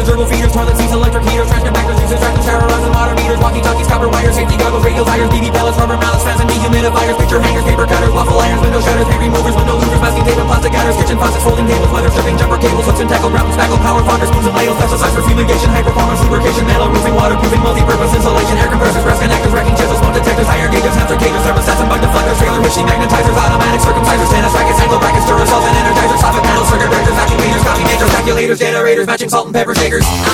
heaters, herbal feeders, toilet seats, electric heaters, trash compactors, juices, tractors, shower rods, and water meters, walkie-talkies, copper wires, safety goggles, radio tires, BB pellets, rubber mallets, fans and dehumidifiers, picture hangers, paper cutters, waffle irons, window shutters, paint removers, window louvers, masking tape and plastic gutters, kitchen faucets, folding tables, weather stripping, jumper cables, hooks and tackle, grapples, spackle, power fonders, spoons and ladles, pesticides for fumigation, high performance lubrication, metal roofing, waterproofing, multi-purpose insulation, air compressors, rest connectors, wrecking chisels, smoke detectors, higher gauges, sensor cages, thermostats and bug deflectors, trailer machine magnetizers, automatic circumcisers, tennis rackets, angle brackets, Duracells and energizers, soffit panels, circuit breakers, actuators, coffee makers, calculators, generators, matching salt and pepper shakers.